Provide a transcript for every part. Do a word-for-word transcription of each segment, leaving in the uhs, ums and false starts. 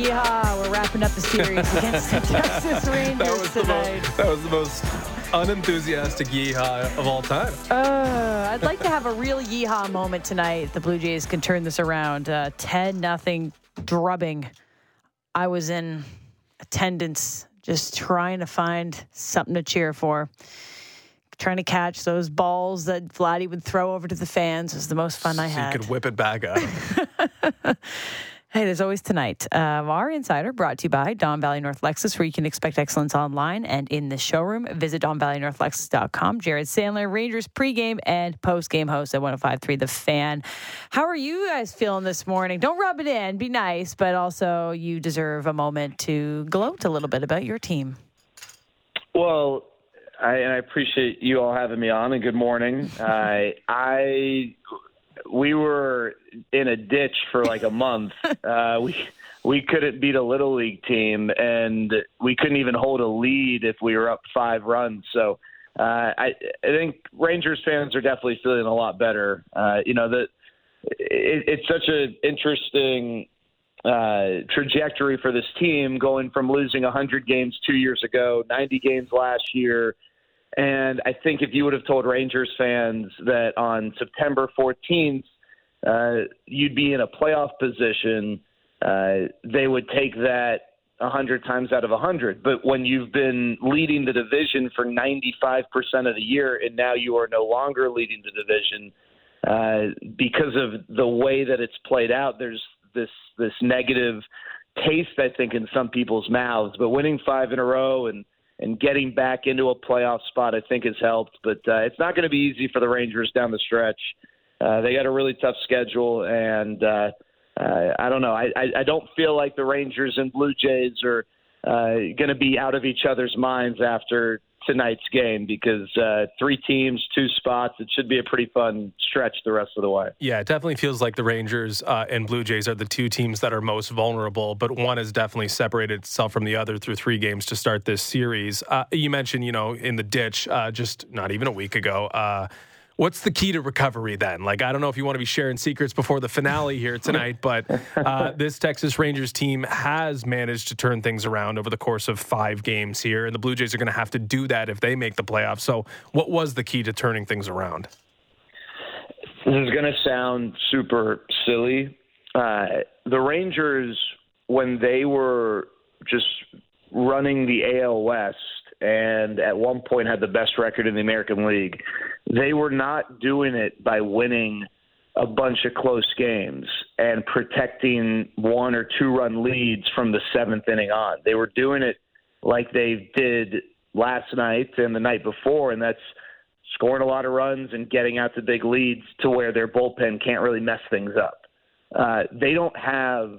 yeehaw. We're wrapping up the series against the Texas Rangers that was tonight. The most, that was the most unenthusiastic yeehaw of all time. Uh, I'd like to have a real yeehaw moment tonight. The Blue Jays can turn this around. Uh, ten nothing drubbing. I was in attendance just trying to find something to cheer for. Trying to catch those balls that Vladdy would throw over to the fans was the most fun I so had. You could whip it back at him. Hey, there's always tonight. Uh, our Insider brought to you by Don Valley North Lexus, where you can expect excellence online and in the showroom. Visit don valley north lexus dot com. Jared Sandler, Rangers pregame and postgame host at one oh five point three The Fan. How are you guys feeling this morning? Don't rub it in. Be nice, but also you deserve a moment to gloat a little bit about your team. Well, I, I appreciate you all having me on, and good morning. I I we were in a ditch for like a month. Uh, we we couldn't beat a little league team, and we couldn't even hold a lead if we were up five runs. So uh, I I think Rangers fans are definitely feeling a lot better. Uh, you know that it, it's such an interesting uh, trajectory for this team, going from losing one hundred games two years ago, ninety games last year. And I think if you would have told Rangers fans that on September fourteenth uh, you'd be in a playoff position, uh, they would take that one hundred times out of one hundred. But when you've been leading the division for ninety-five percent of the year and now you are no longer leading the division, uh, because of the way that it's played out, there's this this negative taste, I think, in some people's mouths. But winning five in a row and And getting back into a playoff spot, I think, has helped. But uh, it's not going to be easy for the Rangers down the stretch. Uh, they got a really tough schedule, and uh, uh, I don't know. I, I, I don't feel like the Rangers and Blue Jays are uh, going to be out of each other's minds after tonight's game, because uh, three teams, two spots, it should be a pretty fun stretch the rest of the way. Yeah, it definitely feels like the Rangers uh, and Blue Jays are the two teams that are most vulnerable, but one has definitely separated itself from the other through three games to start this series. Uh, you mentioned, you know, in the ditch uh, just not even a week ago. Uh, what's the key to recovery then? Like, I don't know if you want to be sharing secrets before the finale here tonight, but uh, this Texas Rangers team has managed to turn things around over the course of five games here, and the Blue Jays are going to have to do that if they make the playoffs. So what was the key to turning things around? This is going to sound super silly. Uh, the Rangers, when they were just running the A L West and at one point had the best record in the American League, they were not doing it by winning a bunch of close games and protecting one or two run leads from the seventh inning on. They were doing it like they did last night and the night before, and that's scoring a lot of runs and getting out to big leads to where their bullpen can't really mess things up. Uh, they don't have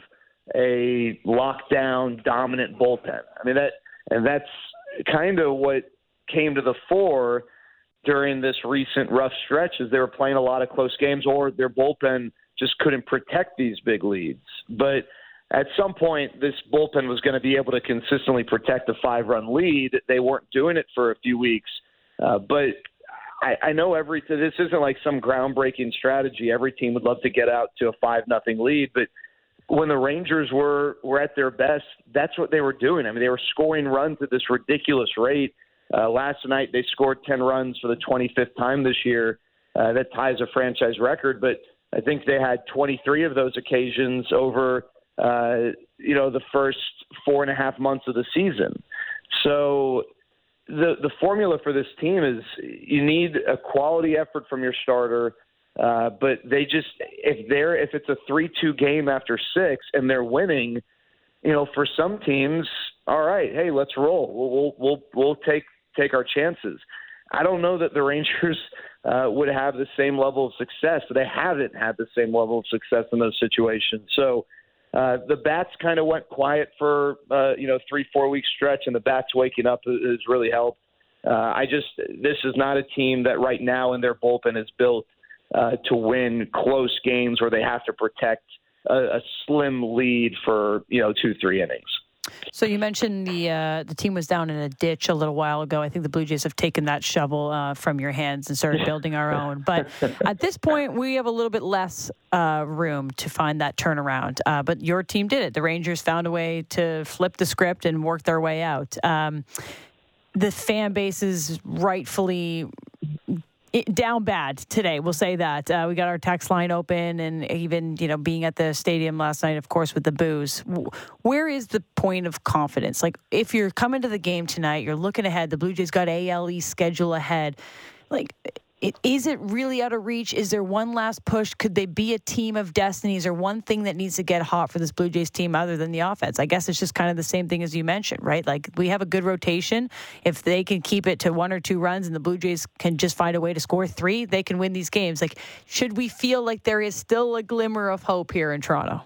a lockdown dominant bullpen. I mean, that, and that's kind of what came to the fore during this recent rough stretch, is they were playing a lot of close games, or their bullpen just couldn't protect these big leads. But at some point, this bullpen was going to be able to consistently protect a five-run lead. They weren't doing it for a few weeks. Uh, but I, I know every this isn't like some groundbreaking strategy. Every team would love to get out to a five nothing lead, but when the Rangers were, were at their best, that's what they were doing. I mean, they were scoring runs at this ridiculous rate. Uh, last night, they scored ten runs for the twenty-fifth time this year. Uh, that ties a franchise record, but I think they had twenty-three of those occasions over, uh, you know, the first four and a half months of the season. So the the formula for this team is you need a quality effort from your starter. Uh, but they just, if they're, if it's a three two game after six and they're winning, you know, for some teams, all right, hey, let's roll. We'll, we'll, we'll, we'll take, take our chances. I don't know that the Rangers uh, would have the same level of success. They haven't had the same level of success in those situations. So uh, the bats kind of went quiet for, uh, you know, three, four week stretch, and the bats waking up has really helped. Uh, I just, this is not a team that right now in their bullpen is built Uh, to win close games where they have to protect a, a slim lead for, you know, two, three innings. So you mentioned the uh, the team was down in a ditch a little while ago. I think the Blue Jays have taken that shovel uh, from your hands and started building our own. But at this point, we have a little bit less uh, room to find that turnaround. Uh, but your team did it. The Rangers found a way to flip the script and work their way out. Um, the fan base is rightfully It, down bad today. We'll say that. Uh, we got our text line open, and even, you know, being at the stadium last night, of course, with the booze. Where is the point of confidence? Like, if you're coming to the game tonight, you're looking ahead, the Blue Jays got A L East schedule ahead. Like, it, is it really out of reach? Is there one last push? Could they be a team of destiny? Is there one thing that needs to get hot for this Blue Jays team other than the offense? I guess it's just kind of the same thing as you mentioned, right? Like, we have a good rotation. If they can keep it to one or two runs and the Blue Jays can just find a way to score three, they can win these games. Like, should we feel like there is still a glimmer of hope here in Toronto?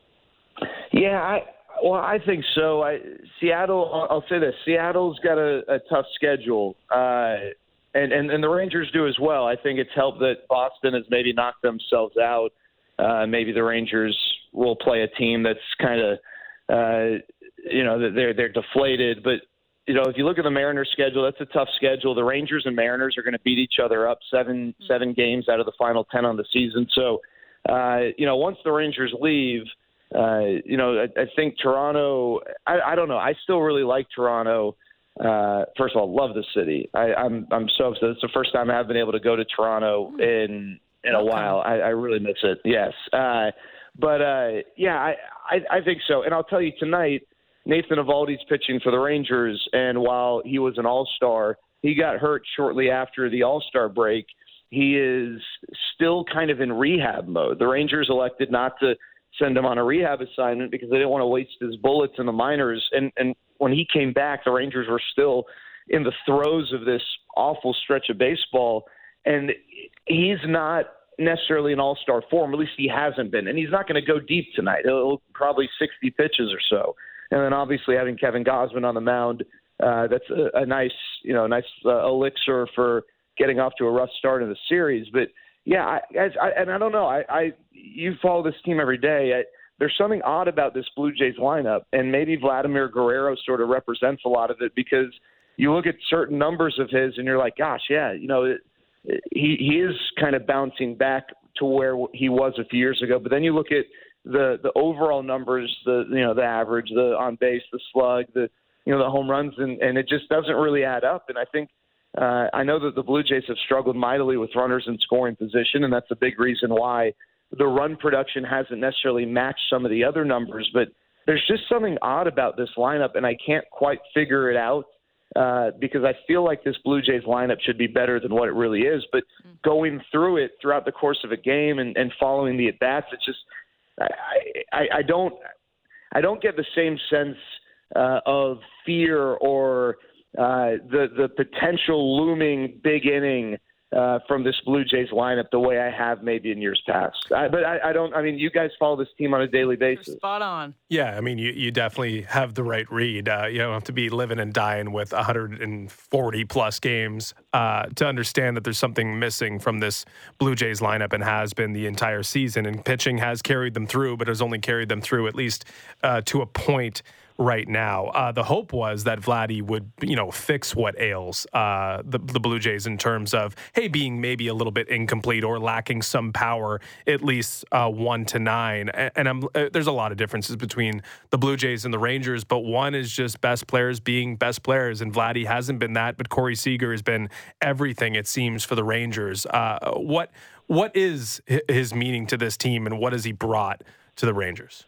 Yeah, I, well, I think so. I, Seattle, I'll, I'll say this. Seattle's got a, a tough schedule. Uh And, and and the Rangers do as well. I think it's helped that Boston has maybe knocked themselves out. Uh, maybe the Rangers will play a team that's kind of, uh, you know, they're they're deflated. But you know, if you look at the Mariners' schedule, that's a tough schedule. The Rangers and Mariners are going to beat each other up seven seven games out of the final ten on the season. So, uh, you know, once the Rangers leave, uh, you know, I, I think Toronto. I, I don't know. I still really like Toronto. Uh, first of all, love the city. I, I'm I'm so upset. It's the first time I've been able to go to Toronto in in a okay. while. I, I really miss it. Yes, uh, but uh, yeah, I, I I think so. And I'll tell you tonight, Nathan Eovaldi's pitching for the Rangers, and while he was an All-Star, he got hurt shortly after the All-Star break. He is still kind of in rehab mode. The Rangers elected not to send him on a rehab assignment because they didn't want to waste his bullets in the minors. And and when he came back, the Rangers were still in the throes of this awful stretch of baseball. And he's not necessarily an all-star form, at least he hasn't been. And he's not going to go deep tonight. He'll probably sixty pitches or so. And then obviously having Kevin Gausman on the mound, uh, that's a, a nice, you know, nice uh, elixir for getting off to a rough start in the series. But yeah, I, I, and I don't know. I, I you follow this team every day. I, there's something odd about this Blue Jays lineup, and maybe Vladimir Guerrero sort of represents a lot of it because you look at certain numbers of his, and you're like, gosh, yeah, you know, it, it, he he is kind of bouncing back to where he was a few years ago. But then you look at the the overall numbers, the you know the average, the on base, the slug, the you know the home runs, and, and it just doesn't really add up. And I think. Uh, I know that the Blue Jays have struggled mightily with runners in scoring position, and that's a big reason why the run production hasn't necessarily matched some of the other numbers. But there's just something odd about this lineup, and I can't quite figure it out uh, because I feel like this Blue Jays lineup should be better than what it really is. But going through it throughout the course of a game and, and following the at-bats, it's just I, I, I don't I don't get the same sense uh, of fear or Uh, the the potential looming big inning uh, from this Blue Jays lineup the way I have maybe in years past. I, but I, I don't. I mean, you guys follow this team on a daily basis. You're spot on. Yeah, I mean, you, you definitely have the right read. Uh, you don't have to be living and dying with one hundred forty plus games uh, to understand that there's something missing from this Blue Jays lineup and has been the entire season. And pitching has carried them through, but has only carried them through at least uh, to a point. Right now, uh, the hope was that Vladdy would, you know, fix what ails uh, the, the Blue Jays in terms of, hey, being maybe a little bit incomplete or lacking some power, at least uh, one to nine. And, and I'm, uh, there's a lot of differences between the Blue Jays and the Rangers, but one is just best players being best players, and Vladdy hasn't been that, but Corey Seager has been everything, it seems, for the Rangers. Uh, what what is his meaning to this team, and what has he brought to the Rangers?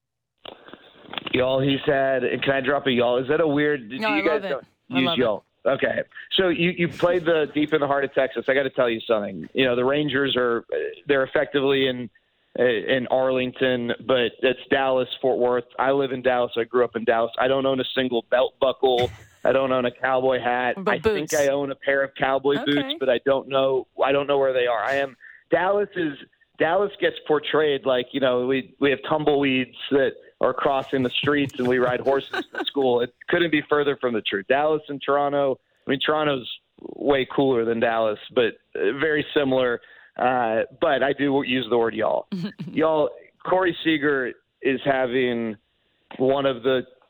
Y'all, he's had. Can I drop a y'all? Is that a weird? No, do I you guys love it. don't I use love y'all? It. Okay, so you you played the deep in the heart of Texas. I got to tell you something. You know, the Rangers are they're effectively in in Arlington, but it's Dallas, Fort Worth. I live in Dallas. I grew up in Dallas. I don't own a single belt buckle. I don't own a cowboy hat. But I boots. think I own a pair of cowboy Okay. boots, but I don't know. I don't know where they are. I am Dallas is Dallas gets portrayed like, you know, we we have tumbleweeds that are crossing the streets and we ride horses to school. It couldn't be further from the truth. Dallas and Toronto, I mean, Toronto's way cooler than Dallas, but very similar. Uh, but I do use the word y'all. Y'all, Corey Seager is having one of the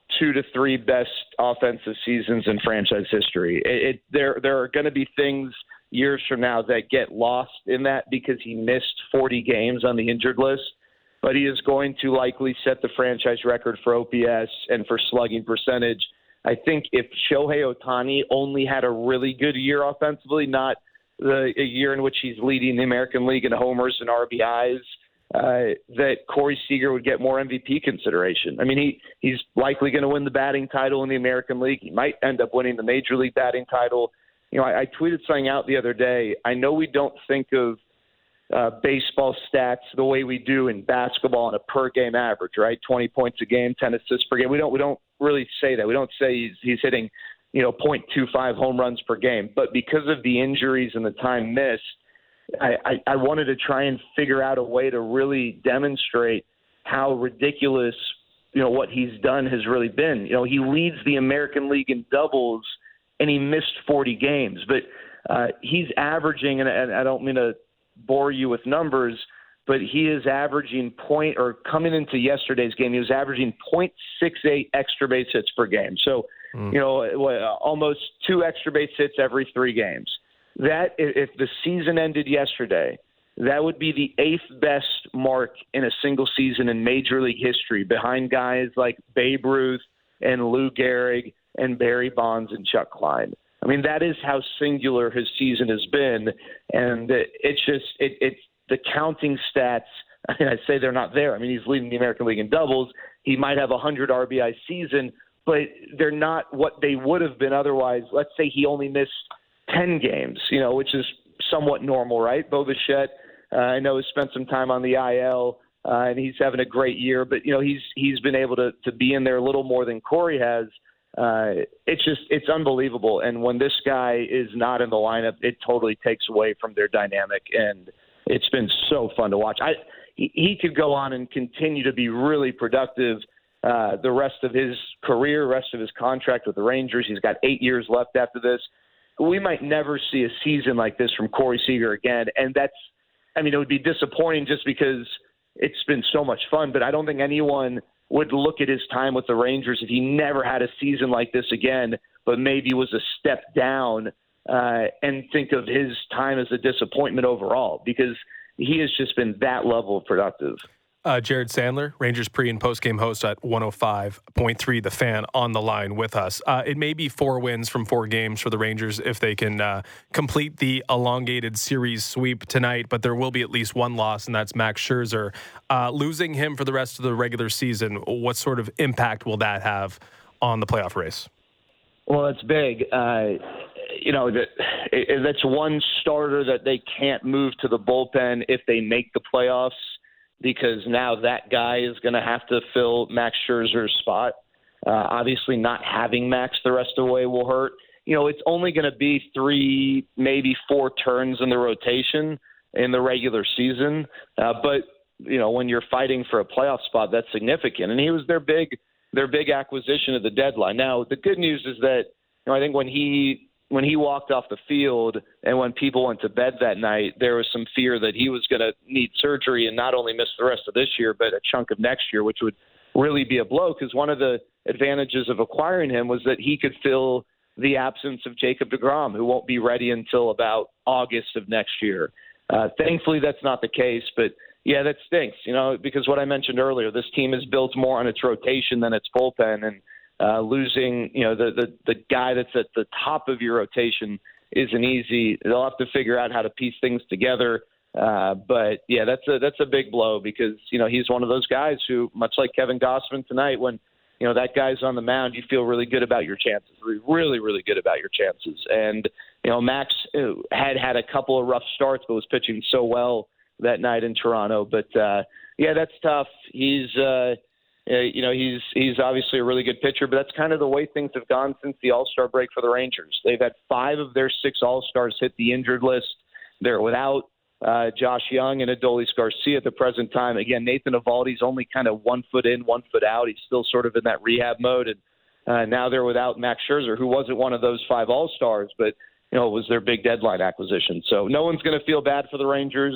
two to three best offensive seasons in franchise history. It, it there there are going to be things years from now that get lost in that because he missed forty games on the injured list, but he is going to likely set the franchise record for O P S and for slugging percentage. I think if Shohei Ohtani only had a really good year offensively, not the a year in which he's leading the American League in homers and R B Is, uh, that Corey Seager would get more M V P consideration. I mean, he he's likely going to win the batting title in the American League. He might end up winning the Major League batting title. You know, I, I tweeted something out the other day. I know we don't think of uh, baseball stats the way we do in basketball on a per game average, right? twenty points a game, ten assists per game. We don't we don't really say that. We don't say he's, he's hitting, you know, point two five home runs per game. But because of the injuries and the time missed, I, I, I wanted to try and figure out a way to really demonstrate how ridiculous, you know, what he's done has really been. You know, he leads the American League in doubles, and he missed forty games. But uh, he's averaging, and, and I don't mean to bore you with numbers, but he is averaging point, or coming into yesterday's game, he was averaging point six eight extra base hits per game. So, mm. you know, almost two extra base hits every three games. That, if the season ended yesterday, that would be the eighth best mark in a single season in Major League history, behind guys like Babe Ruth and Lou Gehrig and Barry Bonds and Chuck Klein. I mean, that is how singular his season has been, and it's just it, it's the counting stats. I mean, I say they're not there. I mean, he's leading the American League in doubles. He might have a hundred R B I season, but they're not what they would have been otherwise. Let's say he only missed ten games, you know, which is somewhat normal, right? Bo Bichette, uh, I know, has spent some time on the I L, uh, and he's having a great year, but you know, he's he's been able to to be in there a little more than Corey has. Uh, it's just, it's unbelievable. And when this guy is not in the lineup, it totally takes away from their dynamic. And it's been so fun to watch. I, he, he could go on and continue to be really productive uh, the rest of his career, rest of his contract with the Rangers. He's got eight years left after this. We might never see a season like this from Corey Seager again. And that's, I mean, it would be disappointing just because it's been so much fun, but I don't think anyone would look at his time with the Rangers if he never had a season like this again, but maybe was a step down, uh, and think of his time as a disappointment overall, because he has just been that level of productive. Uh, Jared Sandler, Rangers pre- and post-game host at one oh five point three The Fan, on the line with us. Uh, it may be four wins from four games for the Rangers if they can uh, complete the elongated series sweep tonight, but there will be at least one loss, and that's Max Scherzer. Uh, losing him for the rest of the regular season, what sort of impact will that have on the playoff race? Well, it's big. Uh, you know, that it, that's one starter that they can't move to the bullpen if they make the playoffs, because now that guy is going to have to fill Max Scherzer's spot. Uh, obviously, not having Max the rest of the way will hurt. You know, it's only going to be three, maybe four turns in the rotation in the regular season. Uh, but, you know, when you're fighting for a playoff spot, that's significant. And he was their big their big acquisition at the deadline. Now, the good news is that, you know, I think when he when he walked off the field and when people went to bed that night, there was some fear that he was going to need surgery and not only miss the rest of this year, but a chunk of next year, which would really be a blow, because one of the advantages of acquiring him was that he could fill the absence of Jacob deGrom, who won't be ready until about August of next year. Uh, thankfully, that's not the case, but yeah, that stinks, you know, because what I mentioned earlier, this team is built more on its rotation than its bullpen, and Uh, losing, you know, the, the the guy that's at the top of your rotation isn't easy. They'll have to figure out how to piece things together. Uh, but yeah, that's a that's a big blow, because you know he's one of those guys who, much like Kevin Gausman tonight, when you know that guy's on the mound, you feel really good about your chances. Really, really good about your chances. And you know Max had had a couple of rough starts, but was pitching so well that night in Toronto. But uh, yeah, that's tough. He's uh, Uh, you know, he's he's obviously a really good pitcher, but that's kind of the way things have gone since the All-Star break for the Rangers. They've had five of their six All-Stars hit the injured list. They're without uh, Josh Young and Adolis Garcia at the present time. Again, Nathan Eovaldi's only kind of one foot in, one foot out. He's still sort of in that rehab mode. And uh, now they're without Max Scherzer, who wasn't one of those five All-Stars, but, you know, it was their big deadline acquisition. So no one's going to feel bad for the Rangers.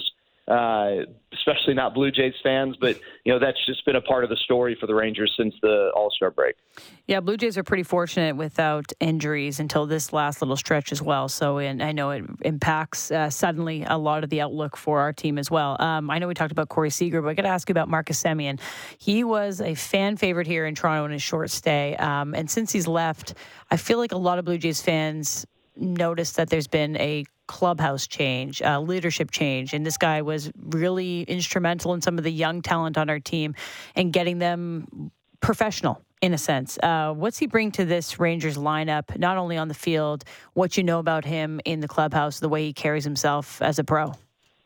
uh, especially not Blue Jays fans. But, you know, that's just been a part of the story for the Rangers since the All-Star break. Yeah, Blue Jays are pretty fortunate without injuries until this last little stretch as well. So and I know it impacts uh, suddenly a lot of the outlook for our team as well. Um, I know we talked about Corey Seager, but I got to ask you about Marcus Semien. He was a fan favorite here in Toronto in his short stay. Um, and since he's left, I feel like a lot of Blue Jays fans noticed that there's been a clubhouse change, uh, leadership change, and this guy was really instrumental in some of the young talent on our team and getting them professional in a sense. Uh, what's he bring to this Rangers lineup, not only on the field, what you know about him in the clubhouse, the way he carries himself as a pro?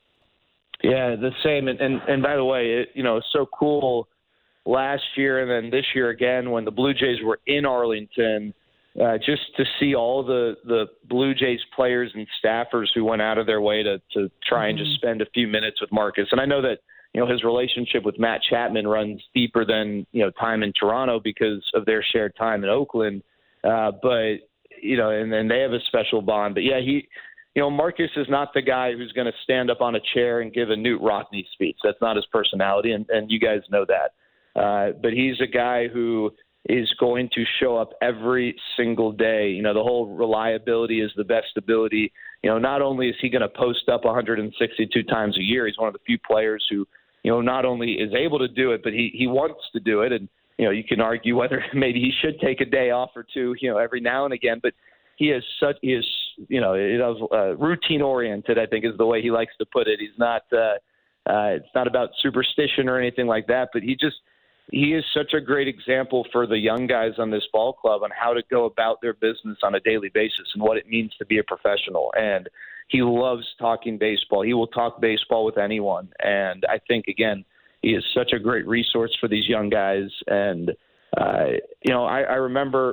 Yeah, the same. And, and, and by the way, it, you know, it's so cool last year and then this year again when the Blue Jays were in Arlington, Uh, just to see all the, the Blue Jays players and staffers who went out of their way to, to try mm-hmm. and just spend a few minutes with Marcus. And I know that, you know, his relationship with Matt Chapman runs deeper than, you know, time in Toronto because of their shared time in Oakland. Uh, but, you know, and then they have a special bond. But, yeah, he, you know, Marcus is not the guy who's going to stand up on a chair and give a Newt Rockne speech. That's not his personality, and, and you guys know that. Uh, but he's a guy who is going to show up every single day. You know, the whole reliability is the best ability. You know, not only is he going to post up one hundred sixty-two times a year, he's one of the few players who, you know, not only is able to do it, but he, he wants to do it. And, you know, you can argue whether maybe he should take a day off or two, you know, every now and again, but he is such, he is, you know, it is, uh, routine oriented, I think is the way he likes to put it. He's not, uh, uh, it's not about superstition or anything like that, but he just, he is such a great example for the young guys on this ball club on how to go about their business on a daily basis and what it means to be a professional. And he loves talking baseball. He will talk baseball with anyone. And I think, again, he is such a great resource for these young guys. And, uh, you know, I, I remember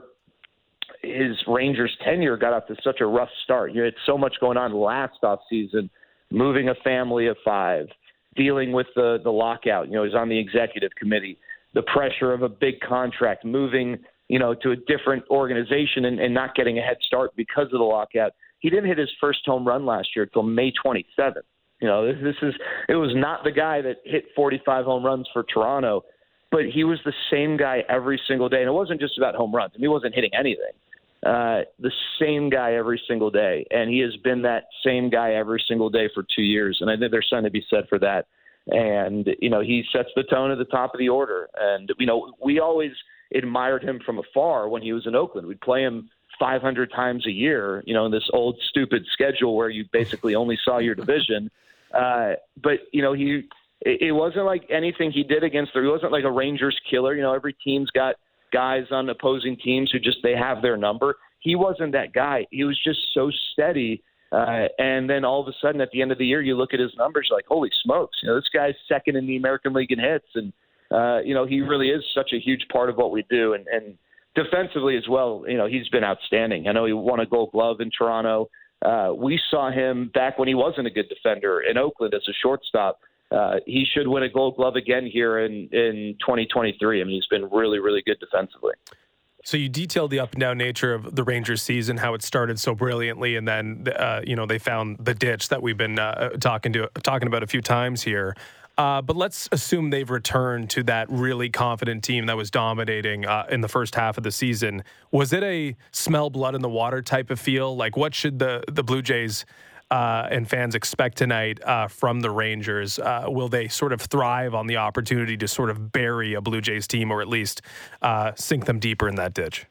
his Rangers tenure got off to such a rough start. You had so much going on last offseason, moving a family of five, dealing with the, the lockout. You know, he's on the executive committee. The pressure of a big contract, moving, you know, to a different organization and, and not getting a head start because of the lockout. He didn't hit his first home run last year until May twenty-seventh. You know, this, this is, it was not the guy that hit forty-five home runs for Toronto, but he was the same guy every single day. And it wasn't just about home runs. I mean, he wasn't hitting anything. Uh, the same guy every single day. And he has been that same guy every single day for two years. And I think there's something to be said for that. And, you know, he sets the tone at the top of the order. And, you know, we always admired him from afar when he was in Oakland. We'd play him five hundred times a year, you know, in this old stupid schedule where you basically only saw your division. Uh, but, you know, he it, it wasn't like anything he did against the – he wasn't like a Rangers killer. You know, every team's got guys on opposing teams who just – they have their number. He wasn't that guy. He was just so steady. Uh, and then all of a sudden at the end of the year, you look at his numbers like, holy smokes, you know, this guy's second in the American League in hits. And, uh, you know, he really is such a huge part of what we do. And, and defensively as well, you know, he's been outstanding. I know he won a Gold Glove in Toronto. Uh, we saw him back when he wasn't a good defender in Oakland as a shortstop. Uh, he should win a Gold Glove again here in, in twenty twenty-three. I mean, he's been really, really good defensively. So you detailed the up and down nature of the Rangers season, how it started so brilliantly, and then uh, you know they found the ditch that we've been uh, talking to talking about a few times here. Uh, but let's assume they've returned to that really confident team that was dominating uh, in the first half of the season. Was it a smell blood in the water type of feel? Like, what should the the Blue Jays uh, and fans expect tonight uh, from the Rangers? Uh, will they sort of thrive on the opportunity to sort of bury a Blue Jays team, or at least uh, sink them deeper in that ditch?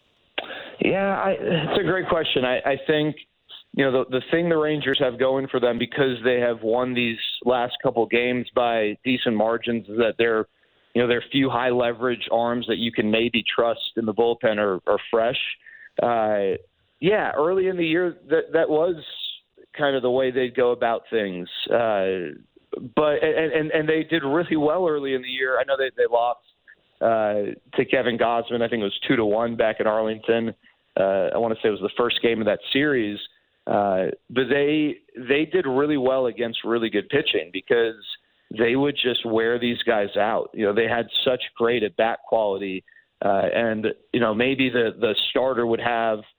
Yeah, I, it's a great question. I, I think, you know, the, the thing the Rangers have going for them, because they have won these last couple games by decent margins, is that they're, you know, their few high leverage arms that you can maybe trust in the bullpen are, are fresh. Uh, yeah, early in the year, that that was kind of the way they'd go about things. Uh, but and, and, and they did really well early in the year. I know they, they lost uh, to Kevin Gausman. I think it was two to one back in Arlington. Uh, I want to say it was the first game of that series. Uh, but they they did really well against really good pitching because they would just wear these guys out. You know, they had such great at bat quality, uh, and you know maybe the the starter would have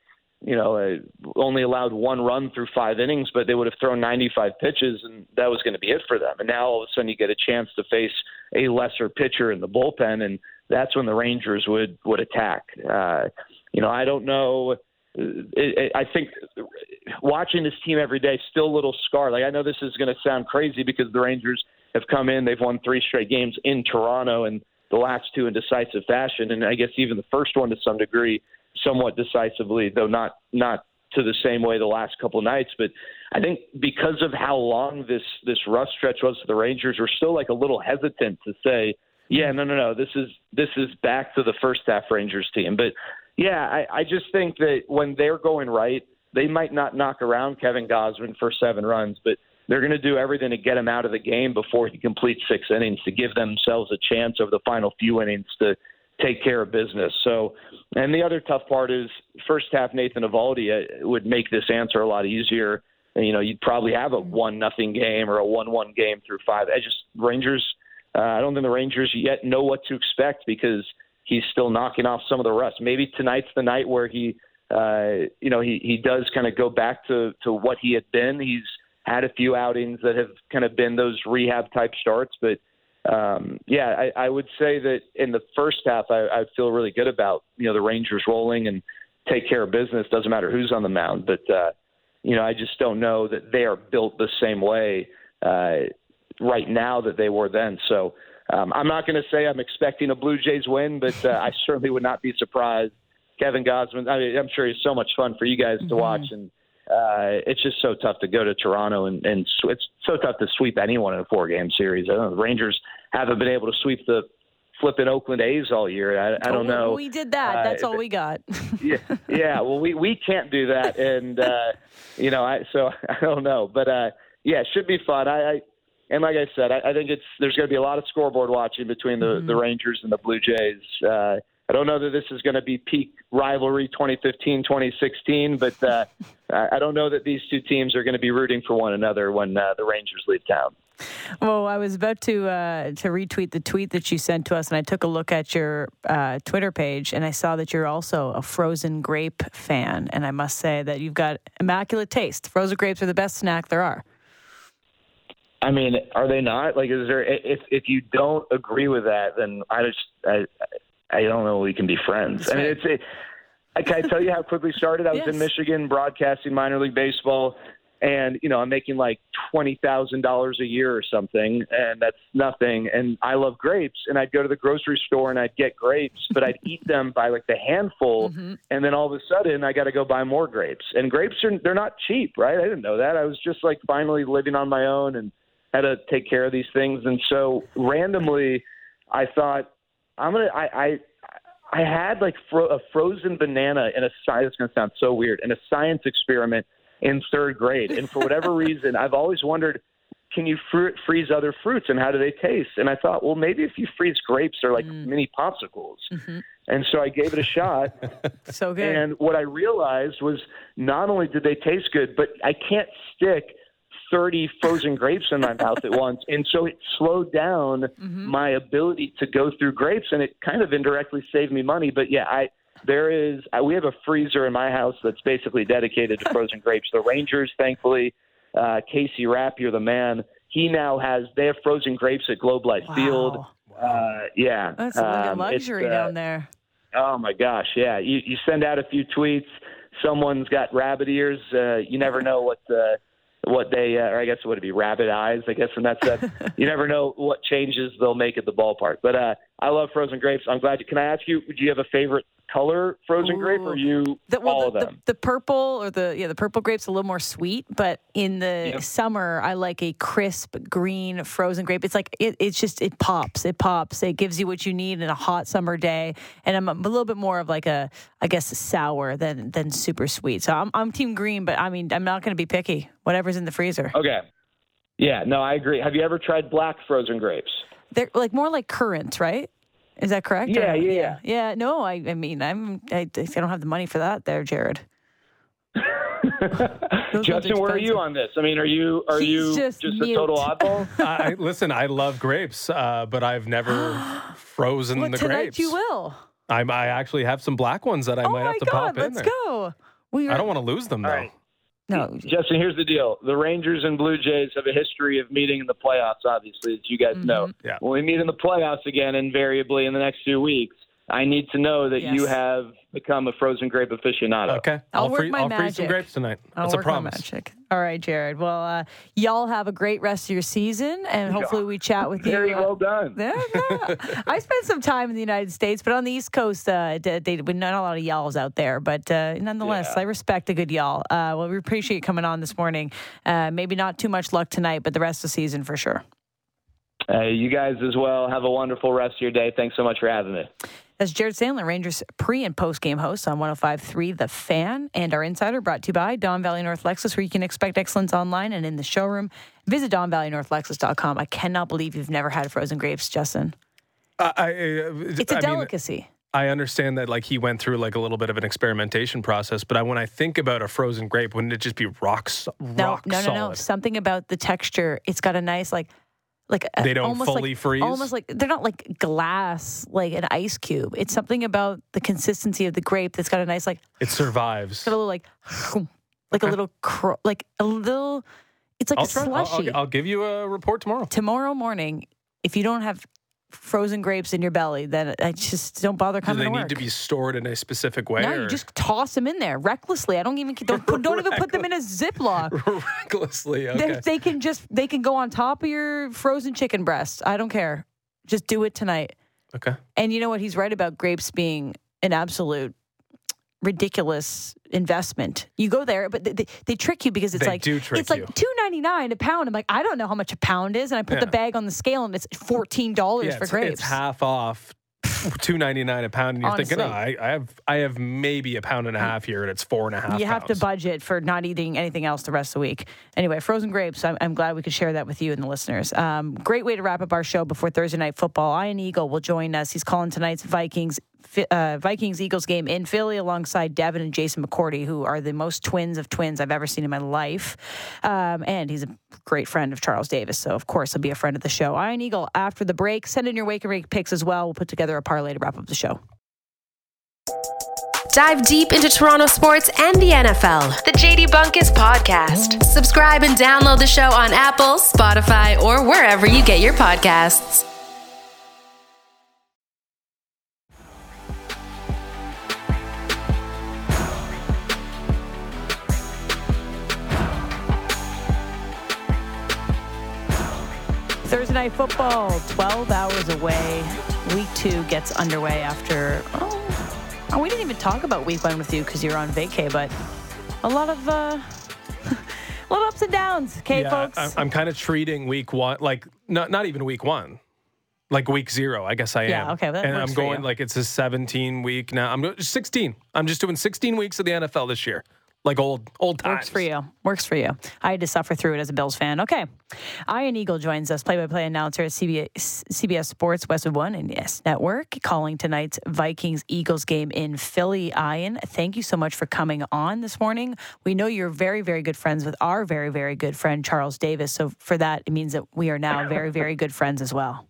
you know, uh, only allowed one run through five innings, but they would have thrown ninety-five pitches, and that was going to be it for them. And now all of a sudden you get a chance to face a lesser pitcher in the bullpen, and that's when the Rangers would, would attack. Uh, you know, I don't know. It, it, I think watching this team every day, still a little scarred. Like, I know this is going to sound crazy because the Rangers have come in, they've won three straight games in Toronto, and the last two in decisive fashion, and I guess even the first one to some degree somewhat decisively, though not not to the same way the last couple of nights. But I think because of how long this this rough stretch was for the Rangers, we're still like a little hesitant to say, yeah, no, no, no, this is this is back to the first half Rangers team. But yeah, I, I just think that when they're going right, they might not knock around Kevin Gausman for seven runs, but they're going to do everything to get him out of the game before he completes six innings to give themselves a chance over the final few innings to take care of business. So, and the other tough part is first half Nathan Eovaldi would make this answer a lot easier. And, you know, you'd probably have a one nothing game or a one one game through five. I just Rangers. Uh, I don't think the Rangers yet know what to expect because he's still knocking off some of the rust. Maybe tonight's the night where he, uh, you know, he he does kind of go back to to what he had been. He's had a few outings that have kind of been those rehab type starts. But um, yeah, I, I would say that in the first half, I, I feel really good about, you know, the Rangers rolling and take care of business. Doesn't matter who's on the mound, but uh, you know, I just don't know that they are built the same way uh, right now that they were then. So um, I'm not going to say I'm expecting a Blue Jays win, but uh, I certainly would not be surprised. Kevin Gausman, I mean, I'm sure he's so much fun for you guys to mm-hmm. watch, and Uh, it's just so tough to go to Toronto and, and sw- it's so tough to sweep anyone in a four-game series. I don't know, the Rangers haven't been able to sweep the flipping Oakland A's all year. I, I don't know. We did that. Uh, That's all we got. yeah, yeah. Well, we, we can't do that, and uh, you know, I so I don't know, but uh, yeah, it should be fun. I, I and like I said, I, I think it's there's going to be a lot of scoreboard watching between the, mm-hmm. the Rangers and the Blue Jays. Uh, I don't know that this is going to be peak rivalry twenty fifteen, twenty sixteen, but uh, I don't know that these two teams are going to be rooting for one another when uh, the Rangers leave town. Well, I was about to uh, to retweet the tweet that you sent to us, and I took a look at your uh, Twitter page, and I saw that you're also a frozen grape fan, and I must say that you've got immaculate taste. Frozen grapes are the best snack there are. I mean, are they not? Like, is there? If if you don't agree with that, then I just I. I don't know we can be friends. I mean, it's it, I can I tell you how it quickly started. I was yes. in Michigan broadcasting minor league baseball, and you know I'm making like twenty thousand dollars a year or something, and that's nothing. And I love grapes, and I'd go to the grocery store and I'd get grapes, but I'd eat them by like the handful, mm-hmm. and then all of a sudden I got to go buy more grapes. And grapes are they're not cheap, right? I didn't know that. I was just like finally living on my own and had to take care of these things, and so randomly I thought. I'm gonna. I I, I had like fro- a frozen banana in a science. It's gonna sound so weird. In a science experiment in third grade, and for whatever reason, I've always wondered, can you fr- freeze other fruits, and how do they taste? And I thought, well, maybe if you freeze grapes, they're like mm. mini popsicles. Mm-hmm. And so I gave it a shot. So good. And what I realized was not only did they taste good, but I can't stick thirty frozen grapes in my mouth at once. And so it slowed down mm-hmm. my ability to go through grapes, and it kind of indirectly saved me money. But yeah, I, there is, I, we have a freezer in my house that's basically dedicated to frozen grapes. The Rangers, thankfully, uh, Casey Rapp, you're the man. He now has, they have frozen grapes at Globe Life wow. Field. Uh, yeah. That's a um, luxury uh, down there. Oh my gosh. Yeah. You, you send out a few tweets. Someone's got rabbit ears. Uh, you never know what, uh, what they, uh, or I guess it would be rabbit eyes, I guess, and that's that. You never know what changes they'll make at the ballpark. But uh, I love frozen grapes. I'm glad you, can I ask you, do you have a favorite color frozen Ooh. grape, or you the, well, all the, of them? The, the purple or the, yeah, the purple grape's a little more sweet, but in the yep. summer, I like a crisp green frozen grape. It's like, it, it's just, it pops, it pops. It gives you what you need in a hot summer day. And I'm a, a little bit more of like a, I guess, sour than, than super sweet. So I'm, I'm team green, but I mean, I'm not going to be picky. Whatever's in the freezer. Okay. Yeah, no, I agree. Have you ever tried black frozen grapes? They're like more like currant, right? Is that correct? Yeah, or, yeah, yeah. Yeah, no, I, I mean, I'm, I, I don't have the money for that there, Jared. Justin, where are you on this? I mean, are you are He's you just, just mute. a total oddball? I, listen, I love grapes, uh, but I've never frozen well, the tonight grapes. You will. I'm, I actually have some black ones that I oh might have to God, pop in let's there. Let's go. We I don't want to lose them, though. All right. No, Justin, here's the deal. The Rangers and Blue Jays have a history of meeting in the playoffs, obviously, as you guys Mm-hmm. know. Yeah. When we meet in the playoffs again, invariably in the next few weeks, I need to know that Yes. you have become a frozen grape aficionado. Okay. I'll work free, my I'll freeze some magic. grapes tonight. I'll That's a work my promise. magic. All right, Jared. Well, uh, y'all have a great rest of your season, and hopefully we chat with Very you. uh, well done. Yeah, yeah. I spent some time in the United States, but on the East Coast, uh, they, they, not a lot of y'alls out there. But uh, nonetheless, Yeah. I respect a good y'all. Uh, well, we appreciate you coming on this morning. Uh, maybe not too much luck tonight, but the rest of the season for sure. Uh, you guys as well. Have a wonderful rest of your day. Thanks so much for having me. That's Jared Sandler, Rangers pre- and post-game host on one oh five point three The Fan, and our insider brought to you by Don Valley North Lexus, where you can expect excellence online and in the showroom. Visit don valley north lexus dot com. I cannot believe you've never had frozen grapes, Justin. Uh, I, uh, It's a I mean, delicacy. I understand that like he went through like a little bit of an experimentation process, but I, when I think about a frozen grape, wouldn't it just be rock, so- No, rock no, no, solid? no. Something about the texture. It's got a nice like, like a, They don't almost fully like, freeze? Almost like they're not like glass, like an ice cube. It's something about the consistency of the grape that's got a nice like, It survives. got a little like, like a Okay. little, cro- like a little. It's like I'll a try. I'll, slushy. I'll, I'll give you a report tomorrow. Tomorrow morning, if you don't have frozen grapes in your belly, then I just don't bother Do coming they to need work. to be stored in a specific way? no, or you just toss them in there recklessly. I don't even don't, put, don't even put them in a Ziploc. recklessly? They, Okay. they can just they can go on top of your frozen chicken breast. I don't care. Just do it tonight. Okay. And you know what? He's right about grapes being an absolute ridiculous investment. You go there, but they, they, they trick you because it's They like do trick it's like you. two ninety nine a pound. I'm like, I don't know how much a pound is, and I put the Yeah. bag on the scale, and it's fourteen dollars Yeah, for it's, grapes. it's half off, two ninety nine a pound, and you're thinking, oh, Honestly. I, I have I have maybe a pound and a half here, and it's four and a half. You have to pounds. budget for not eating anything else the rest of the week. Anyway, frozen grapes, I'm, I'm glad we could share that with you and the listeners. Um, great way to wrap up our show before Thursday Night Football. Ian Eagle will join us. He's calling tonight's Vikings uh, Vikings-Eagles game in Philly alongside Devin and Jason McCourty, who are the most twins of twins I've ever seen in my life. Um, and he's a great friend of Charles Davis, so of course he'll be a friend of the show. Ian Eagle, after the break, send in your Wake and Rake picks as well. We'll put together a parlay to wrap up the show. Dive deep into Toronto sports and the N F L. The J D Bunkus Podcast. Subscribe and download the show on Apple, Spotify, or wherever you get your podcasts. Thursday Night Football, twelve hours away. Week two gets underway after, oh, oh we didn't even talk about week one with you because you're on vacay, but a lot of, uh, a lot of ups and downs, okay, yeah, folks? I'm, I'm kind of treating week one like not not even week one, like week zero. I guess I am. Yeah, okay, that and works I'm for going you. like it's a seventeen week now. I'm doing sixteen. I'm just doing sixteen weeks of the N F L this year, like old old times. Works for you. Works for you. I had to suffer through it as a Bills fan. Okay. Ian Eagle joins us, play-by-play announcer at C B S, C B S Sports, Westwood One, and Yes Network, calling tonight's Vikings-Eagles game in Philly. Ian, thank you so much for coming on this morning. We know you're very, very good friends with our very, very good friend, Charles Davis. So for that, it means that we are now very, very good friends as well.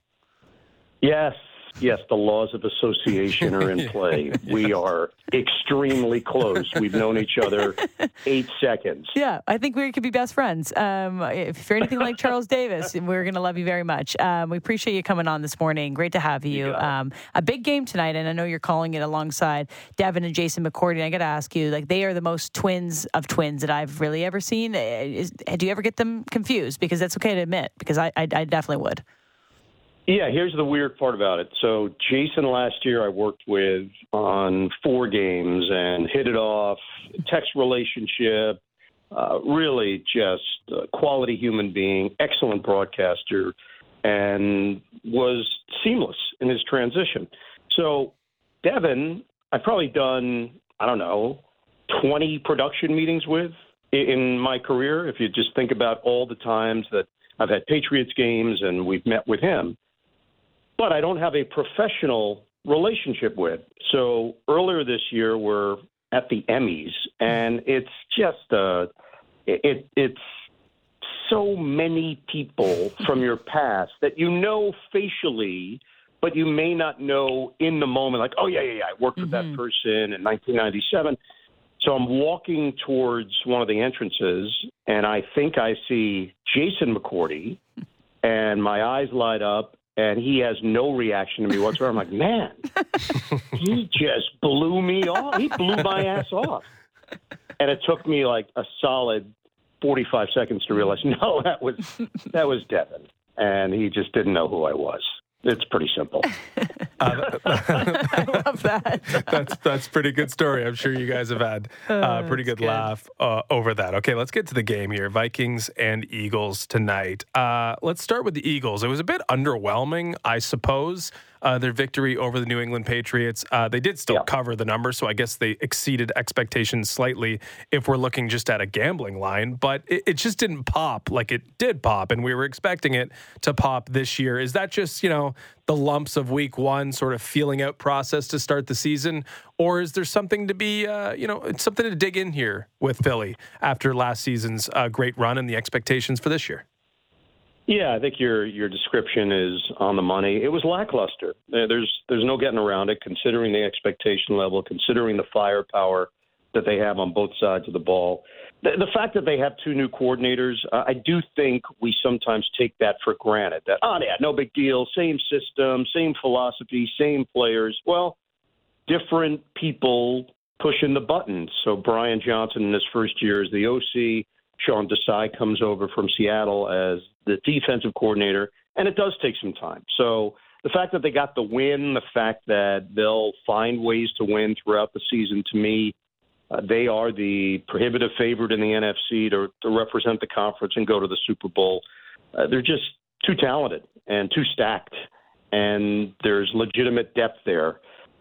Yes, yes, the laws of association are in play. We are extremely close. We've known each other eight seconds. Yeah, I think we could be best friends. Um, if you're anything like Charles Davis, we're going to love you very much. Um, we appreciate you coming on this morning. Great to have you. You um, a big game tonight, and I know you're calling it alongside Devin and Jason McCourty. I got to ask you, like, they are the most twins of twins that I've really ever seen. Is, do you ever get them confused? Because that's okay to admit, because I, I, I definitely would. Yeah, here's the weird part about it. So Jason last year I worked with on four games and hit it off, text relationship, uh, really just a quality human being, excellent broadcaster, and was seamless in his transition. So Devin, I've probably done, I don't know, twenty production meetings with in my career, if you just think about all the times that I've had Patriots games and we've met with him. But I don't have a professional relationship with. So earlier this year, we're at the Emmys, and it's just uh, it it's so many people from your past that you know facially, but you may not know in the moment. Like, oh yeah, yeah, yeah, I worked with Mm-hmm. that person in nineteen ninety-seven. So I'm walking towards one of the entrances, and I think I see Jason McCourty, and my eyes light up, and he has no reaction to me whatsoever. I'm like, man, he just blew me off. He blew my ass off. And it took me like a solid forty-five seconds to realize, no, that was that was Devin, and he just didn't know who I was. It's pretty simple. Uh, I love that. that's that's a pretty good story. I'm sure you guys have had a uh, pretty good, good laugh uh, over that. Okay, let's get to the game here. Vikings and Eagles tonight. Uh, let's start with the Eagles. It was a bit underwhelming, I suppose, uh, their victory over the New England Patriots. Uh, they did still yeah. cover the number, so I guess they exceeded expectations slightly if we're looking just at a gambling line. But it, it just didn't pop like it did pop, and we were expecting it to pop this year. Is that just, you know, the lumps of week one sort of feeling out process to start the season? Or is there something to be, uh, you know, it's something to dig in here with Philly after last season's uh, great run and the expectations for this year? Yeah, I think your your description is on the money. It was lackluster. There's there's no getting around it, considering the expectation level, considering the firepower that they have on both sides of the ball. The, the fact that they have two new coordinators, uh, I do think we sometimes take that for granted. That, oh, yeah, no big deal, same system, same philosophy, same players. Well, different people pushing the buttons. So Brian Johnson in his first year as the O C, Sean Desai comes over from Seattle as the defensive coordinator, and it does take some time. So the fact that they got the win, the fact that they'll find ways to win throughout the season, to me, uh, they are the prohibitive favorite in the N F C to, to represent the conference and go to the Super Bowl. Uh, they're just too talented and too stacked, and there's legitimate depth there.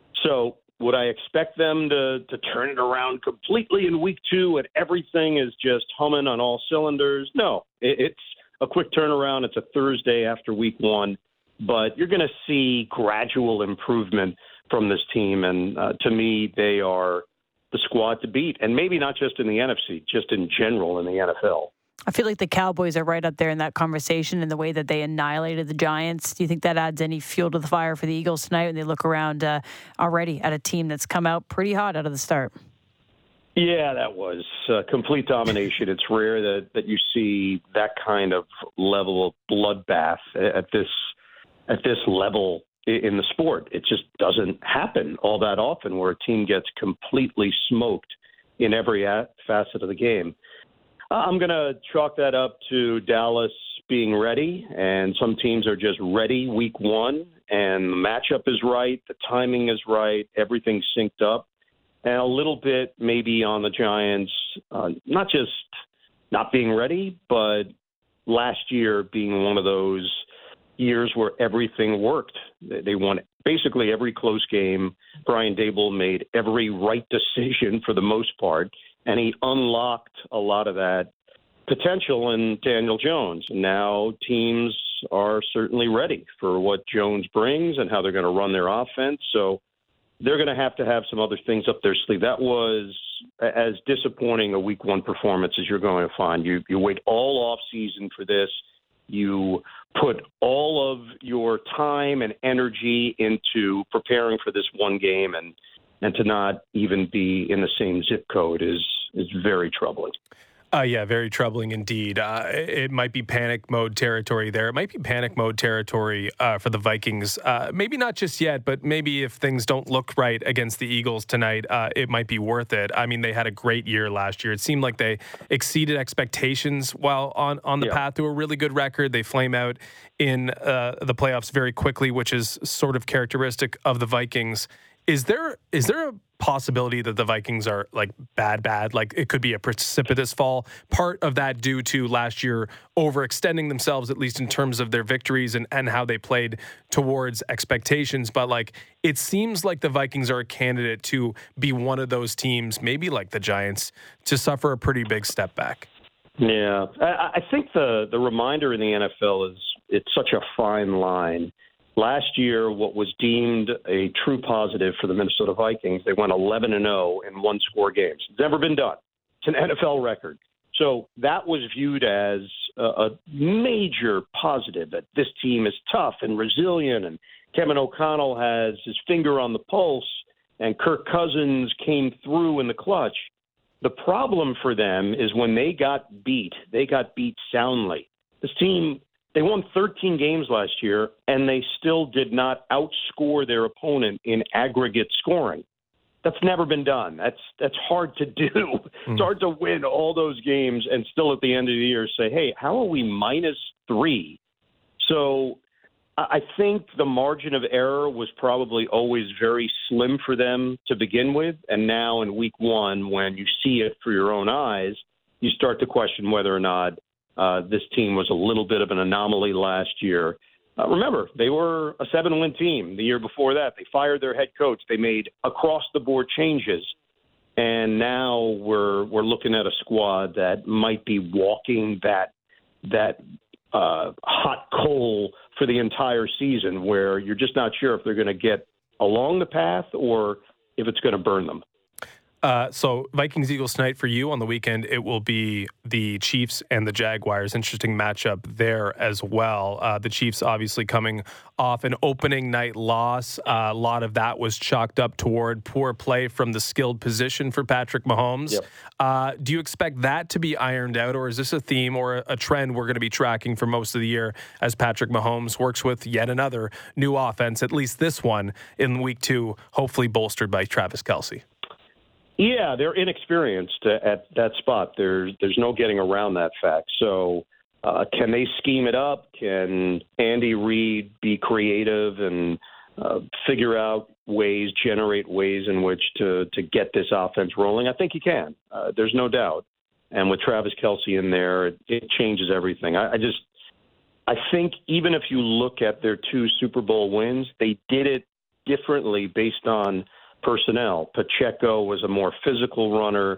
So would I expect them to, to turn it around completely in week two and everything is just humming on all cylinders? No, it, it's a quick turnaround. It's a Thursday after week one, but you're going to see gradual improvement from this team. And uh, to me, they are the squad to beat, and maybe not just in the N F C, just in general in the N F L. I feel like the Cowboys are right up there in that conversation in the way that they annihilated the Giants. Do you think that adds any fuel to the fire for the Eagles tonight when they look around uh, already at a team that's come out pretty hot out of the start? Yeah, that was uh, complete domination. It's rare that, that you see that kind of level of bloodbath at this at this level in the sport. It just doesn't happen all that often where a team gets completely smoked in every facet of the game. I'm going to chalk that up to Dallas being ready, and some teams are just ready week one, and the matchup is right, the timing is right, everything's synced up, and a little bit maybe on the Giants, uh, not just not being ready, but last year being one of those years where everything worked. They won basically every close game. Brian Daboll made every right decision for the most part, and he unlocked a lot of that potential in Daniel Jones. Now teams are certainly ready for what Jones brings and how they're going to run their offense. So they're going to have to have some other things up their sleeve. That was as disappointing a week one performance as you're going to find. You you wait all off season for this. You put all of your time and energy into preparing for this one game, and and to not even be in the same zip code is is very troubling. Uh, yeah, very troubling indeed. Uh, it might be panic mode territory there. It might be panic mode territory uh, for the Vikings. Uh, maybe not just yet, but maybe if things don't look right against the Eagles tonight, uh, it might be worth it. I mean, they had a great year last year. It seemed like they exceeded expectations while on, on the yeah. path to a really good record. They flame out in uh, the playoffs very quickly, which is sort of characteristic of the Vikings. Is there is there a possibility that the Vikings are like bad, bad? Like it could be a precipitous fall. Part of that due to last year overextending themselves, at least in terms of their victories and, and how they played towards expectations. But like it seems like the Vikings are a candidate to be one of those teams, maybe like the Giants, to suffer a pretty big step back. Yeah, I, I think the the reminder in the N F L is it's such a fine line. Last year, what was deemed a true positive for the Minnesota Vikings, they went eleven and oh in one-score games. It's never been done. It's an N F L record. So that was viewed as a, a major positive, that this team is tough and resilient, and Kevin O'Connell has his finger on the pulse, and Kirk Cousins came through in the clutch. The problem for them is when they got beat, they got beat soundly. This team, they won thirteen games last year, and they still did not outscore their opponent in aggregate scoring. That's never been done. That's that's hard to do. Mm-hmm. It's hard to win all those games and still at the end of the year say, hey, how are we minus three? So I think the margin of error was probably always very slim for them to begin with. And now in week one, when you see it for your own eyes, you start to question whether or not uh, this team was a little bit of an anomaly last year. Uh, remember, they were a seven-win team the year before that. They fired their head coach. They made across-the-board changes. And now we're we're looking at a squad that might be walking that that uh, hot coal for the entire season, where you're just not sure if they're going to get along the path or if it's going to burn them. Uh, so Vikings-Eagles tonight for you. On the weekend, it will be the Chiefs and the Jaguars. Interesting matchup there as well. Uh, the Chiefs obviously coming off an opening night loss. Uh, a lot of that was chalked up toward poor play from the skilled position for Patrick Mahomes. Yep. Uh, do you expect that to be ironed out, or is this a theme or a trend we're going to be tracking for most of the year as Patrick Mahomes works with yet another new offense, at least this one in week two, hopefully bolstered by Travis Kelce? Yeah, they're inexperienced at that spot. There's there's no getting around that fact. So uh, can they scheme it up? Can Andy Reid be creative and uh, figure out ways, generate ways in which to, to get this offense rolling? I think he can. Uh, there's no doubt. And with Travis Kelce in there, it, it changes everything. I, I just I think even if you look at their two Super Bowl wins, they did it differently based on personnel. Pacheco was a more physical runner,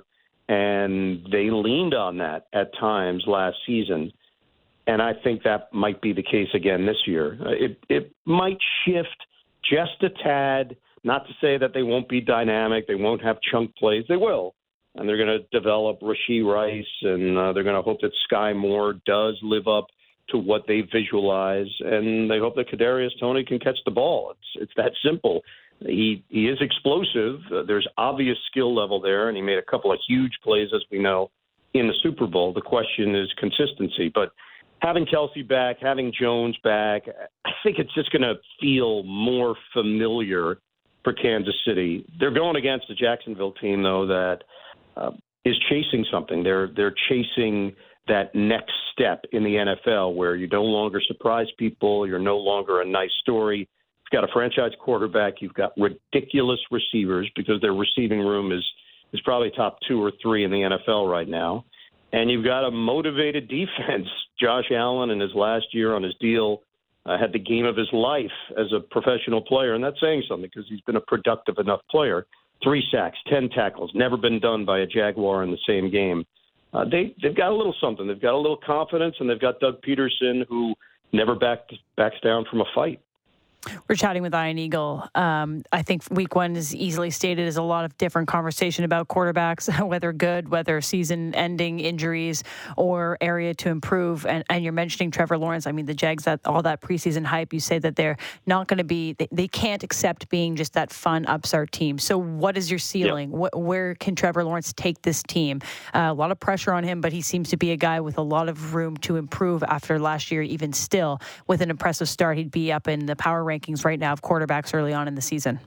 and they leaned on that at times last season. And I think that might be the case again this year. It it might shift just a tad, not to say that they won't be dynamic, they won't have chunk plays. They will. And they're going to develop Rashee Rice, and uh, they're going to hope that Sky Moore does live up to what they visualize, and they hope that Kadarius Toney can catch the ball. It's it's that simple. He he is explosive. Uh, there's obvious skill level there, and he made a couple of huge plays, as we know, in the Super Bowl. The question is consistency. But having Kelce back, having Jones back, I think it's just going to feel more familiar for Kansas City. They're going against a Jacksonville team, though, that uh, is chasing something. They're they're chasing that next step in the N F L, where you no longer surprise people. You're no longer a nice story. You've got a franchise quarterback. You've got ridiculous receivers because their receiving room is, is probably top two or three in the N F L right now. And you've got a motivated defense. Josh Allen, in his last year on his deal, uh, had the game of his life as a professional player. And that's saying something because he's been a productive enough player. Three sacks, ten tackles, never been done by a Jaguar in the same game. Uh, they, they've got a little something. They've got a little confidence, and they've got Doug Peterson, who never backed, backs down from a fight. We're chatting with Ian Eagle. Um, I think week one is easily stated as a lot of different conversation about quarterbacks, whether good, whether season-ending injuries or area to improve. And, and you're mentioning Trevor Lawrence. I mean, the Jags, that all that preseason hype, you say that they're not going to be, they, they can't accept being just that fun upstart team. So what is your ceiling? Yep. What, where can Trevor Lawrence take this team? Uh, a lot of pressure on him, but he seems to be a guy with a lot of room to improve after last year. Even still, with an impressive start, he'd be up in the power rankings right now of quarterbacks early on in the season.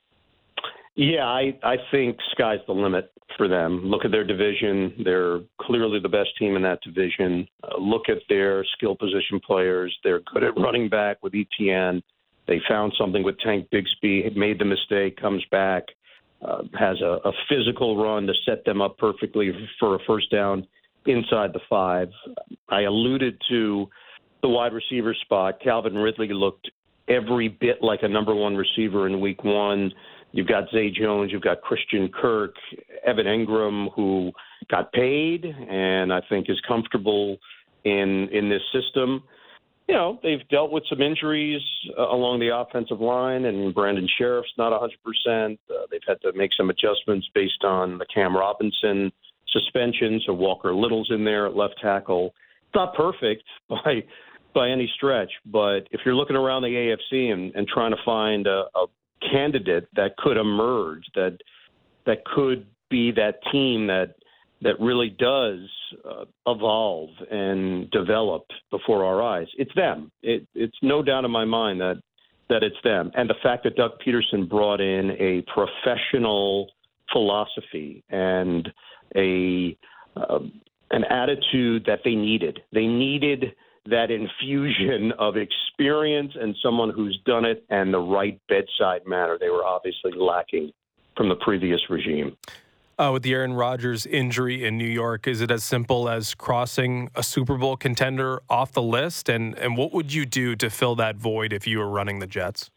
Yeah, I, I think sky's the limit for them. Look at their division. They're clearly the best team in that division. Uh, look at their skill position players. They're good at running back with E T N. They found something with Tank Bigsby, made the mistake, comes back, uh, has a, a physical run to set them up perfectly for a first down inside the five. I alluded to the wide receiver spot. Calvin Ridley looked every bit like a number one receiver in week one. You've got Zay Jones, you've got Christian Kirk, Evan Engram, who got paid and I think is comfortable in in this system. You know, they've dealt with some injuries uh, along the offensive line, and Brandon Sheriff's not one hundred percent. Uh, they've had to make some adjustments based on the Cam Robinson suspension, so Walker Little's in there at left tackle. It's not perfect by by any stretch, but if you're looking around the A F C and, and trying to find a, a candidate that could emerge, that that could be that team that that really does uh, evolve and develop before our eyes. It's them. It, it's no doubt in my mind that that it's them. And the fact that Doug Peterson brought in a professional philosophy and a uh, an attitude that they needed. They needed that infusion of experience and someone who's done it and the right bedside manner. They were obviously lacking from the previous regime. Uh, with the Aaron Rodgers injury in New York, is it as simple as crossing a Super Bowl contender off the list? And, and what would you do to fill that void if you were running the Jets?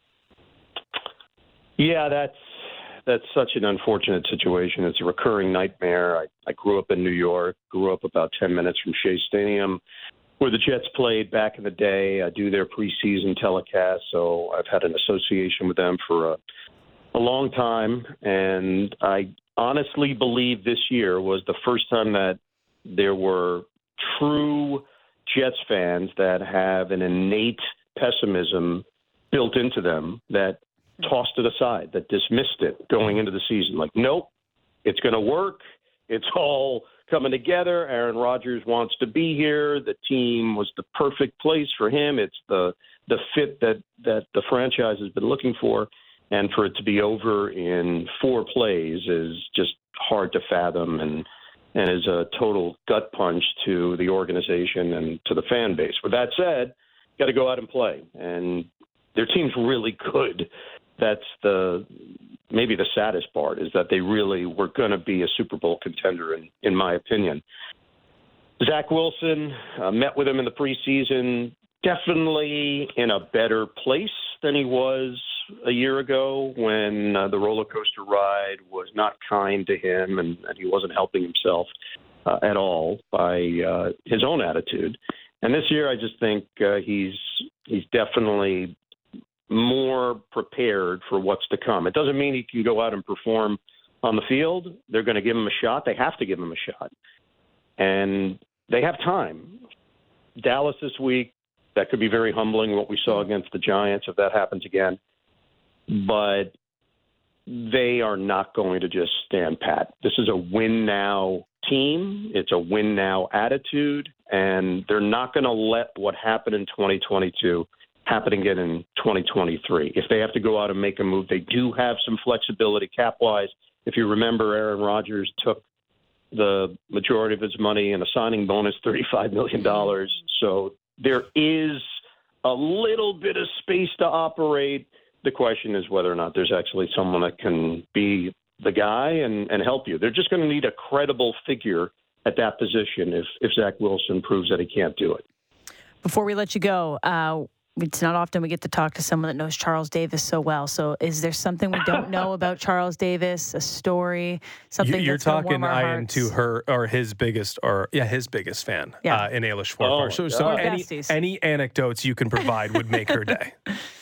Yeah, that's that's such an unfortunate situation. It's a recurring nightmare. I, I grew up in New York, grew up about ten minutes from Shea Stadium, where the Jets played back in the day. I do their preseason telecast, so I've had an association with them for a, a long time. And I honestly believe this year was the first time that there were true Jets fans that have an innate pessimism built into them that tossed it aside, that dismissed it going into the season. Like, nope, it's going to work. It's all coming together. Aaron Rodgers wants to be here. The team was the perfect place for him. It's the the fit that, that the franchise has been looking for. And for it to be over in four plays is just hard to fathom and, and is a total gut punch to the organization and to the fan base. With that said, got to go out and play. And their team's really good. That's the maybe the saddest part, is that they really were going to be a Super Bowl contender, in, in my opinion. Zach Wilson, uh, met with him in the preseason, definitely in a better place than he was a year ago when uh, the roller coaster ride was not kind to him and, and he wasn't helping himself uh, at all by uh, his own attitude. And this year, I just think uh, he's he's definitely more prepared for what's to come. It doesn't mean he can go out and perform on the field. They're going to give him a shot. They have to give him a shot. And they have time. Dallas this week, that could be very humbling, what we saw against the Giants, if that happens again. But they are not going to just stand pat. This is a win-now team. It's a win-now attitude. And they're not going to let what happened in twenty twenty-two happen again in twenty twenty-three. If they have to go out and make a move, they do have some flexibility cap-wise. If you remember, Aaron Rodgers took the majority of his money in a signing bonus, thirty-five million dollars. So there is a little bit of space to operate. The question is whether or not there's actually someone that can be the guy and, and help you. They're just going to need a credible figure at that position if, if Zach Wilson proves that he can't do it. Before we let you go, uh, it's not often we get to talk to someone that knows Charles Davis so well. So is there something we don't know about Charles Davis, a story, something You're that's talking warm our I am hearts? to her or his biggest or yeah, his biggest fan Yeah. uh, in Ailish Forfar. Oh, so so God. any, Besties. any anecdotes you can provide would make her day.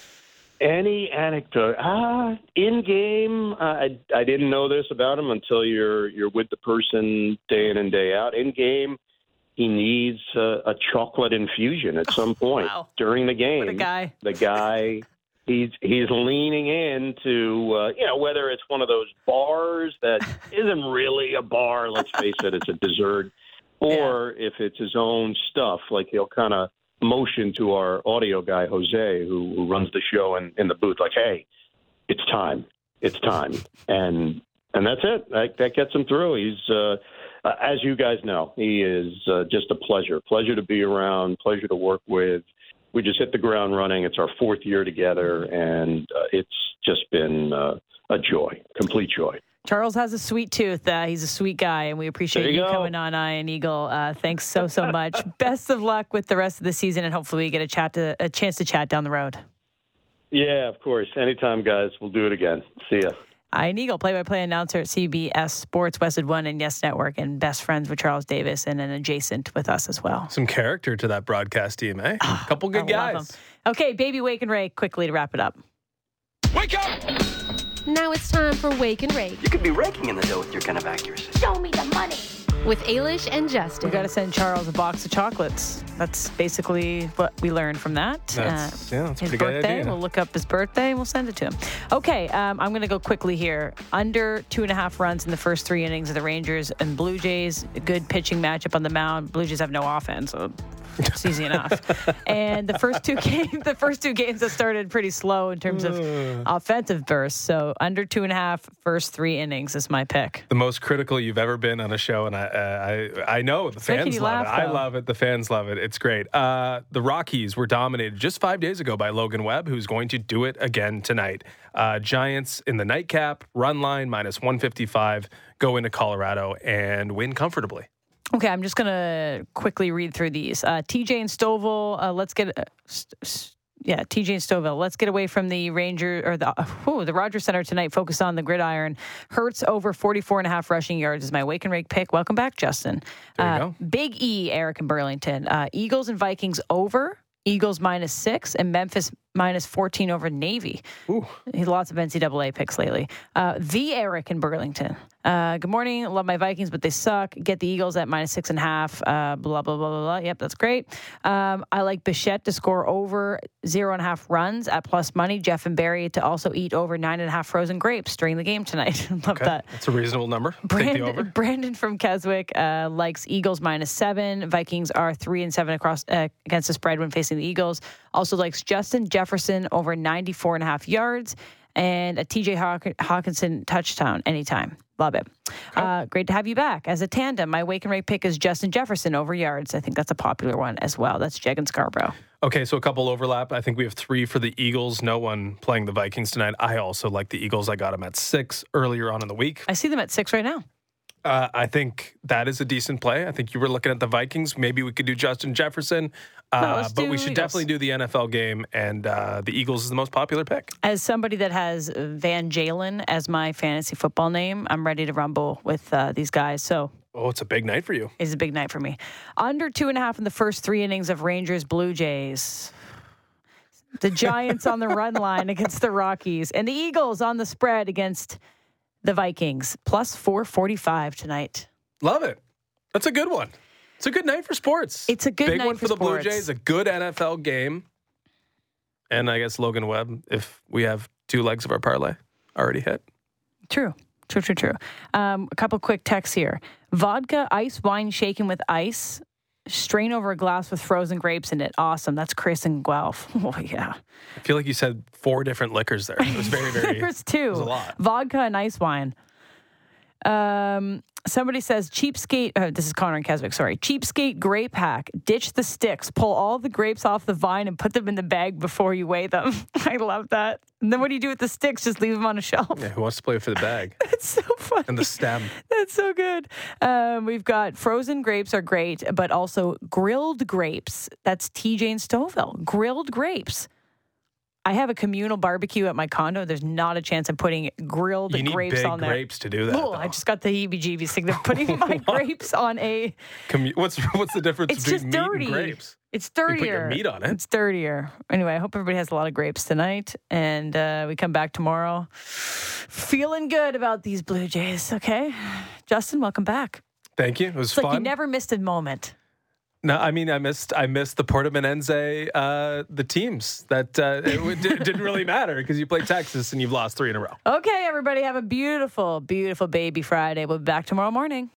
Any anecdote? Ah, in game, uh, I I didn't know this about him until you're you're with the person day in and day out. In game, he needs a, a chocolate infusion at some point wow. during the game. What a guy. The guy, he's he's leaning into uh, you know, whether it's one of those bars that isn't really a bar. Let's face it, it's a dessert, or yeah. if it's his own stuff, like he'll kind of motion to our audio guy, Jose, who, who runs the show in, in the booth, like, hey, it's time. It's time. And and that's it. That, that gets him through. He's, uh, uh, as you guys know, he is uh, just a pleasure. Pleasure to be around, pleasure to work with. We just hit the ground running. It's our fourth year together, and uh, it's just been uh, a joy, complete joy. Charles has a sweet tooth. Uh, he's a sweet guy, and we appreciate you you, go. coming on Iron Eagle. Uh, thanks so, so much. Best of luck with the rest of the season, and hopefully we get a chat to a chance to chat down the road. Yeah, of course. Anytime, guys. We'll do it again. See ya. Ian Eagle, play-by-play announcer at C B S Sports, Westwood One, and Yes Network, and best friends with Charles Davis, and an adjacent with us as well. Some character to that broadcast team, eh? A couple good I love guys. him. Okay, Baby Wake and Rake, quickly to wrap it up. Wake up! Now it's time for Wake and Rake. You could be raking in the dough with your kind of accuracy. Show me the money. with Ailish and Justin. We got to send Charles a box of chocolates. That's basically what we learned from that. That's, uh, yeah, that's a his pretty good birthday. idea. We'll look up his birthday and we'll send it to him. Okay, um, I'm going to go quickly here. Under two and a half runs in the first three innings of the Rangers and Blue Jays. A good pitching matchup on the mound. Blue Jays have no offense, so it's easy enough. And the first two games, the first two games have started pretty slow in terms of offensive bursts. So under two and a half, first three innings is my pick. The most critical you've ever been on a show, and I uh, I I know the It's making fans you love laugh, it. I though. love it. The fans love it. It's great. Uh, the Rockies were dominated just five days ago by Logan Webb, who's going to do it again tonight. Uh, Giants in the nightcap, run line minus one fifty-five, go into Colorado and win comfortably. Okay, I'm just going to quickly read through these. Uh, T J and Stovall, uh, let's get... Uh, st- st- Yeah, T J and Stovall. Let's get away from the Ranger or the oh, the Rogers Center tonight. Focus on the gridiron. Hurts over forty-four and a half rushing yards is my wake and rake pick. Welcome back, Justin. There you uh, go. Big E, Eric and Burlington. Uh, Eagles and Vikings over. Eagles minus six and Memphis minus fourteen over Navy. Ooh. Lots of N C double A picks lately. Uh, the Eric in Burlington. Uh, good morning. Love my Vikings, but they suck. Get the Eagles at minus six and a half. Uh, blah, blah, blah, blah, blah. Yep, that's great. Um, I like Bichette to score over zero and a half runs at plus money. Jeff and Barry to also eat over nine and a half frozen grapes during the game tonight. Love Okay. that. That's a reasonable number. Take the Brandon, over. Brandon from Keswick uh, likes Eagles minus seven. Vikings are three and seven across uh, against the spread when facing the Eagles. Also likes Justin Jefferson over ninety-four and a half yards and a T J Hawk- Hawkinson touchdown anytime. Love it. Uh, great to have you back. As a tandem, my wake and rake pick is Justin Jefferson over yards. I think that's a popular one as well. That's Jeg and Scarborough. Okay, so a couple overlap. I think we have three for the Eagles. No one playing the Vikings tonight. I also like the Eagles. I got them at six earlier on in the week. I see them at six right now. Uh, I think that is a decent play. I think you were looking at the Vikings. Maybe we could do Justin Jefferson, uh, No, let's but do we should Eagles. definitely do the N F L game, and uh, the Eagles is the most popular pick. As somebody that has Van Jalen as my fantasy football name, I'm ready to rumble with uh, these guys. So Oh, it's a big night for you. it's a big night for me. Under two and a half in the first three innings of Rangers Blue Jays. The Giants on the run line against the Rockies, and the Eagles on the spread against the Vikings. Plus four forty-five tonight. Love it. That's a good one. It's a good night for sports. It's a good big night one for for the Blue sports. Jays. A good N F L game, and I guess Logan Webb. If we have two legs of our parlay already hit. True. True, true, true. Um, a couple quick texts here. Vodka, ice, wine shaken with ice. Strain over a glass with frozen grapes in it. Awesome. That's Chris and Guelph. Oh, yeah. I feel like you said four different liquors there. It was very, very. There's two. It was a lot. Vodka and ice wine. Um, somebody says cheapskate. Uh, this is Connor and Keswick. Sorry, cheapskate grape hack. Ditch the sticks. Pull all the grapes off the vine and put them in the bag before you weigh them. I love that. And then what do you do with the sticks? Just leave them on a shelf. Yeah, who wants to play for the bag That's so funny. and the stem? That's so good. Um, we've got frozen grapes are great, but also grilled grapes. That's T J and Stovall. Grilled grapes. I have a communal barbecue at my condo. There's not a chance I'm putting grilled You need grapes big on there. grapes to do that. Oh, though. I just got the heebie-jeebies thinking of putting my grapes on a... Commu- what's what's the difference It's between just meat dirty. and grapes? It's You dirtier. put your meat on it. It's dirtier. Anyway, I hope everybody has a lot of grapes tonight. And uh, we come back tomorrow feeling good about these Blue Jays, okay? Justin, welcome back. Thank you. It was It's fun. like you never missed a moment. No, I mean I missed I missed the Portamonense uh, the teams that uh, it, w- it didn't really matter because you played Texas and you've lost three in a row. Okay, everybody, have a beautiful, beautiful baby Friday. We'll be back tomorrow morning.